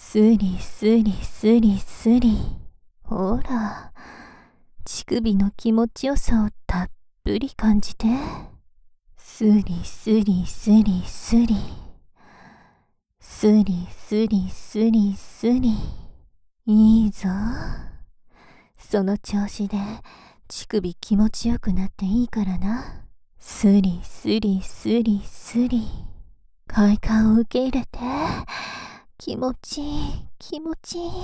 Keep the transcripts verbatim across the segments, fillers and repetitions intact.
スリスリスリスリ。ほら、乳首の気持ちよさをたっぷり感じて。スリスリスリスリ。スリスリスリスリ。いいぞ。その調子で乳首気持ちよくなっていいからな。スリスリスリスリ。快感を受け入れて。気持ちいい気持ちいい。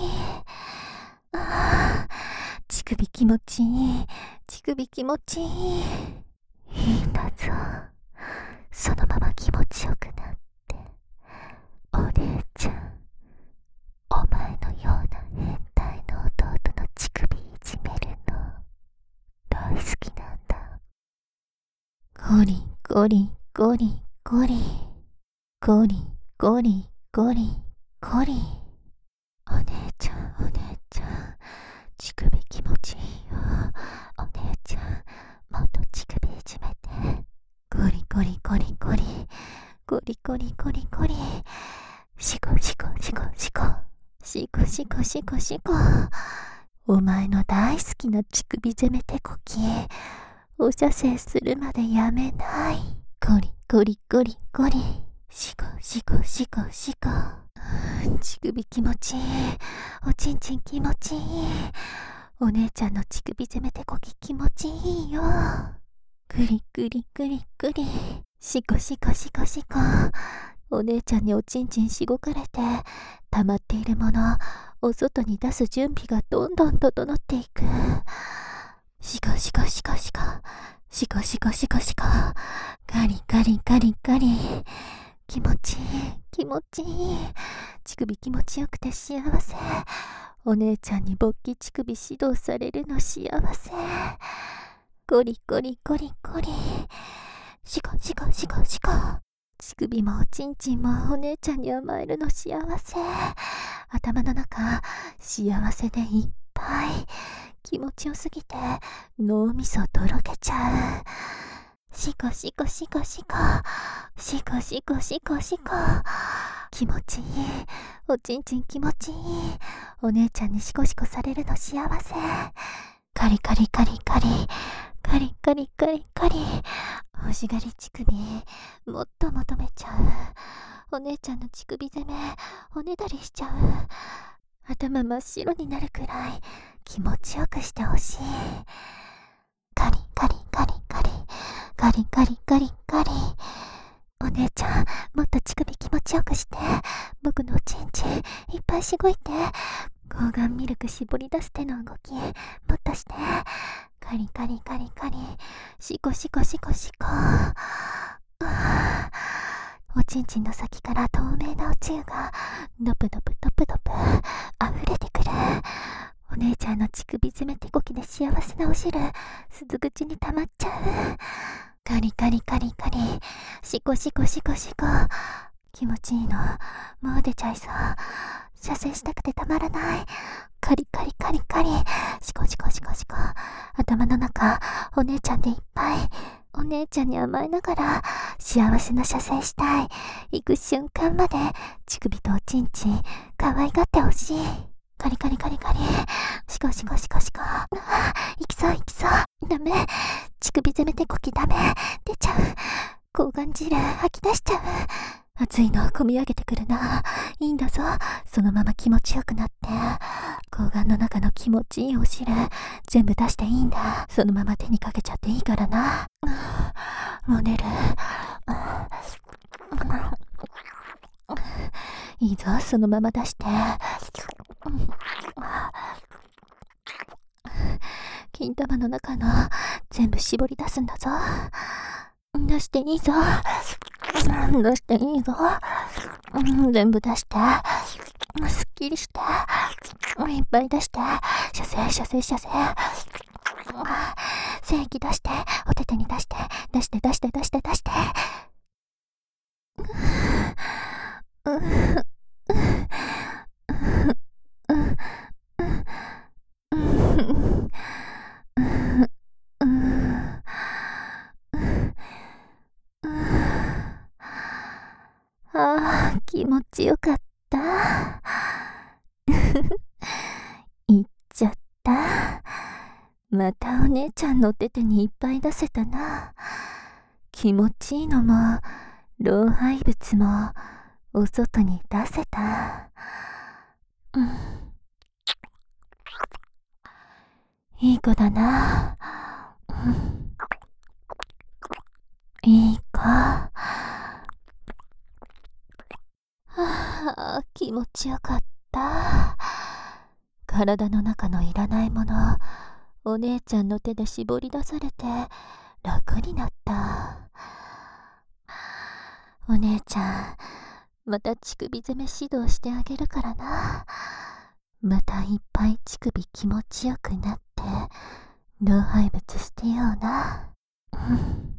ああ、乳首気持ちいい乳首気持ちいい。いいんだぞ。そのまま気持ちよくなって。お姉ちゃん、お前のような変態の弟の乳首いじめるの大好きなんだ。ゴリゴリゴリゴリゴリゴリゴリゴリ。お姉ちゃんお姉ちゃん、乳首気持ちいいよ。お姉ちゃん、もっと乳首いじめて。ゴリゴリゴリゴリゴリゴリゴリゴリ。シコシコシコシコシコシコシコシコ。お前の大好きな乳首攻め手こき、お射精するまでやめない。ゴリゴリゴリゴリ。シコシコシコシコ。乳首気持ちいい。おちんちん気持ちいい。お姉ちゃんの乳首攻め手こき気持ちいいよ。グリグリグリグリ。シコシコシコシコ。お姉ちゃんにおちんちんしごかれて、溜まっているものお外に出す準備がどんどん整っていく。シコシコシコシコシコシコシコシコ。ガリガリガリガリ。気持ちいい気持ちいい。乳首気持ちよくて幸せ。お姉ちゃんに勃起乳首指導されるの幸せ。ゴリゴリゴリゴリ。シコシコシコシコ。乳首もおちんちんもお姉ちゃんに甘えるの幸せ。頭の中幸せでいっぱい。気持ちよすぎて脳みそとろけちゃう。シコシコシコシコシコシコシコシコ。気持ちいい。おちんちん気持ちいい。お姉ちゃんにシコシコされるの幸せ。カリカリカリカリカリカリカリカリ。欲しがり乳首もっと求めちゃう。お姉ちゃんの乳首攻めおねだりしちゃう。頭真っ白になるくらい気持ちよくしてほしい。カリカリカリカリカリカリカリカリ。お姉ちゃん、もっと乳首気持ちよくして。僕のおちんちんいっぱいしごいて。抗がんミルク絞り出す手の動きもっとして。カリカリカリカリ。シコシコシコシコ。おちんちんの先から透明なおつゆがドプドプドプドプ溢れてくる。お姉ちゃんの乳首詰め手こきで幸せなお汁鈴口に溜まっちゃう。カリカリカリカリ。シコシコシコシコ。気持ちいいのもう出ちゃいそう。射精したくてたまらない。カリカリカリカリ。シコシコシコシコ。頭の中お姉ちゃんでいっぱい。お姉ちゃんに甘えながら幸せな射精したい。行く瞬間まで乳首とおちんちん可愛がってほしい。カリカリカリカリ。シコシコシコシコ。ああ、行きそう行きそう。ダメ。乳首攻め手こきダメ。出ちゃう。抗がん汁吐き出しちゃう。熱いの込み上げてくるな。いいんだぞ。そのまま気持ちよくなって。睾丸の中の気持ちいいお汁全部出していいんだ。そのまま手にかけちゃっていいからな。もう寝る。いいぞ、そのまま出して。金玉の中の全部絞り出すんだぞ。出していいぞ。出していいぞ。全部出して。すっきりして。いっぱい出して。射精射精射精。精液出して。お手手に出して。出して出して出して出して。ああ、気持ちよかった。 言っちゃった。またお姉ちゃんの手手にいっぱい出せたな。気持ちいいのも老廃物もお外に出せた。うん、いい子だな。うん、いい子。はあ、気持ちよかった。体の中のいらないもの、お姉ちゃんの手で絞り出されて楽になった。お姉ちゃん、また乳首攻め指導してあげるからな。またいっぱい乳首気持ちよくなって老廃物してような。うん。